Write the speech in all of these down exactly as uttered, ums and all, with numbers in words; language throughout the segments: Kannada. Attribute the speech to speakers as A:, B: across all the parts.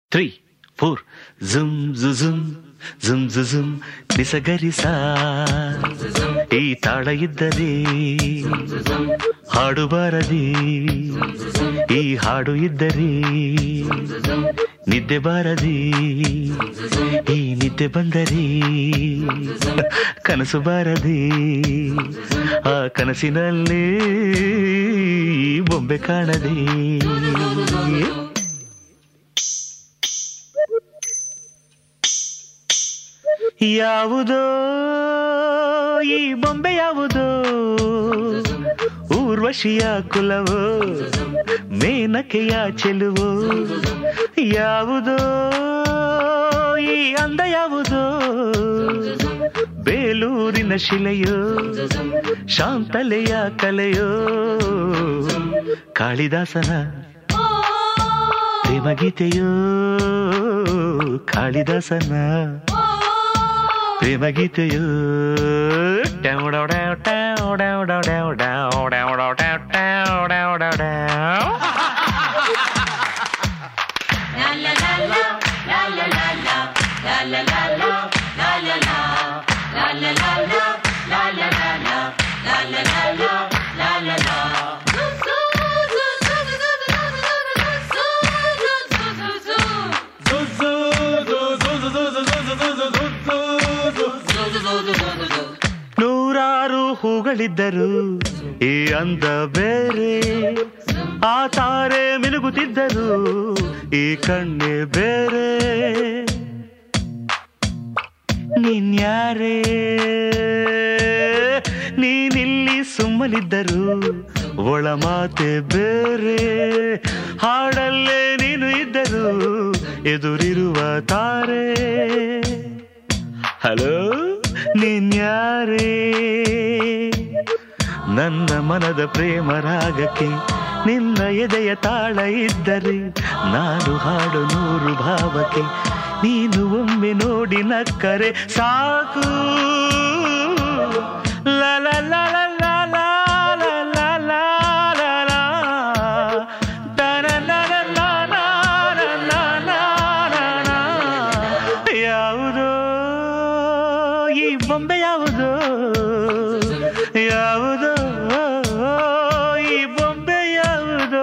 A: ತ್ರೀ ಫೋರ್ ಜುಮ್ ಜುಮ್ ಜುಮ್ ಜುಮ್ ನಿಸಗರಿಸ ಈ ತಾಳ ಇದ್ದರೆ ಹಾಡು ಬಾರದಿ, ಈ ಹಾಡು ಇದ್ದರೆ ನಿದ್ದೆ ಬಾರದಿ, ಈ ನಿದ್ದೆ ಬಂದರೆ ಕನಸು ಬಾರದಿ, ಆ ಕನಸಿನಲ್ಲಿ ಬೊಂಬೆ ಕಾಣದೆ. ಯಾವುದೋ ಈ ಬೊಂಬೆ ಯಾವುದೋ, ಊರ್ವಶಿಯ ಕುಲವೋ ಮೇನಕೆಯ ಚೆಲುವೋ, ಯಾವುದೋ ಈ ಅಂದ ಯಾವುದೋ, ಬೇಲೂರಿನ ಶಿಲೆಯೋ ಶಾಂತಲೆಯ ಕಲೆಯೋ, ಕಾಳಿದಾಸನ ಪ್ರೇಮಗೀತೆಯೋ, ಕಾಳಿದಾಸನ ಪ್ರೇಮಗೀತೆಯೋ. ನೂರಾರು ಹೂಗಳಿದ್ದರು ಈ ಅಂದ ಬೇರೆ, ಆ ತಾರೆ ಮಿನುಗುತ್ತಿದ್ದರು ಈ ಕಣ್ಣೆ ಬೇರೆ. ನೀನ್ಯಾರೇ ನೀನಿಲ್ಲಿ ಸುಮ್ಮನಿದ್ದರು ಒಳ ಮಾತೆ ಬೇರೆ, ಹಾಡಲ್ಲೇ ನೀನು ಇದ್ದರು ಎದುರಿರುವ ತಾರೆ. ಹಲೋ ನೀನ್ಯಾರೇ, ನನ್ನ ಮನದ ಪ್ರೇಮ ರಾಗಕ್ಕೆ ನಿನ್ನ ಎದೆಯ ತಾಳ ಇದ್ದರೆ, ನಾನು ಹಾಡು ನೂರು ಭಾವಕ್ಕೆ ನೀನು ಒಮ್ಮೆ ನೋಡಿ ನಕ್ಕರೆ ಸಾಕು. ಲಲ ಲಲ ಲಲ ಲಲ ಲಲ ಯಾವುದೋ ಈ ಬೊಂಬೆ ಯಾವುದೋ, ಯಾವುದೋ ಈ ಬೊಂಬೆ ಯಾವುದೋ.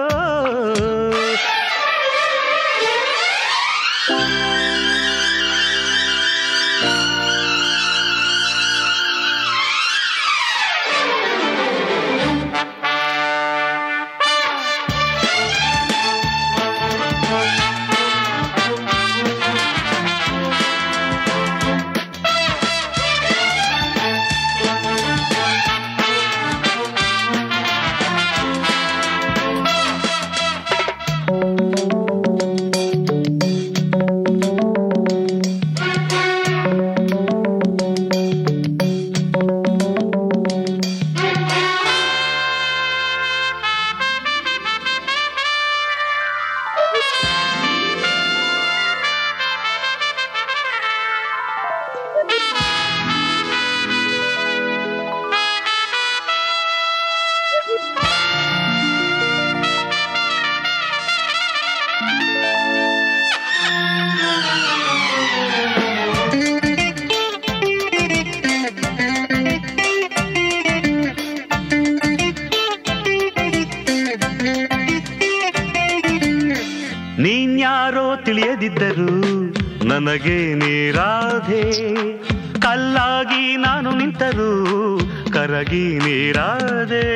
A: ನೀನ್ಯಾರೋ ತಿಳಿಯದಿದ್ದರು ನನಗೆ ನೀರಾಧೆ, ಕಲ್ಲಾಗಿ ನಾನು ನಿಂತರು ಕರಗಿ ನೀರಾದೆ.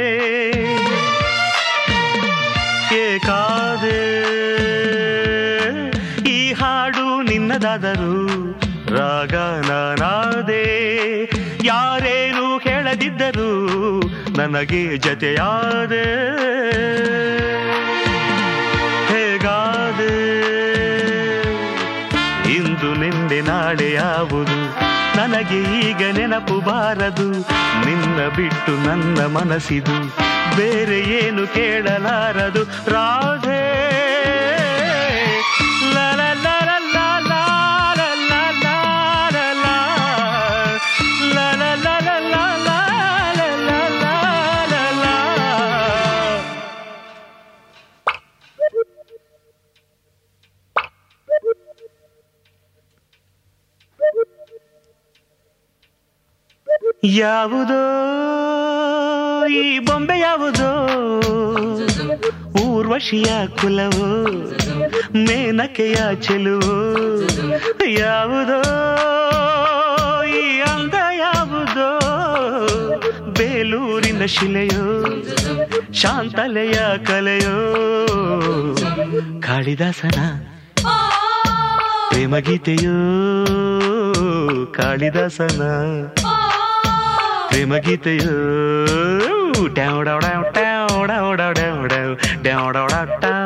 A: ಏಕಾದೆ ಈ ಹಾಡು ನಿನ್ನದಾದರು ರಾಗ ನಾನಾದೆ, ಯಾರೇನು ಕೇಳದಿದ್ದರು ನನಗೆ ಜತೆಯಾದೆ. ಹೇಗಾದೆ ಇಂದು ನಿನ್ನೆ ನಾಳೆ ಯಾವುದು ನನಗೆ ಈಗ ನೆನಪು ಬಾರದು, ನಿನ್ನ ಬಿಟ್ಟು ನನ್ನ ಮನಸ್ಸಿದು ಬೇರೆ ಏನು ಕೇಳಲಾರದು. ರಾಧೆ ಲಲ ಲಲ ಲಲ ಲಲ ಲಲ ಲಲ ಲಲ ಲಲ. ಯಾವುದೋ ಈ ಬೊಂಬೆ ಯಾವುದೋ ಊರ್ವಶಿಯ ಕುಲವೋ ಮೇನಕೆಯ ಚೆಲುವೋ ಯಾವುದೋ ಈ ಅಂದ ಯಾವುದೋ ಬೇಲೂರಿನ ಶಿಲೆಯೋ ಶಾಂತಲೆಯ ಕಲೆಯೋ ಕಾಳಿದಾಸನ ಪ್ರೇಮಗೀತೆಯೋ ಕಾಳಿದಾಸನ ಪ್ರೇಮಗೀತೆಯೋ ಡ್ಯಾವ್ ಡಾವ್ ಡಾವ್ ಡಾವ್ ಡಾವ್ ಡಾವ್ ಡಾವ್ ಡಾವ್ ಡಾವ್ ಡಾವ್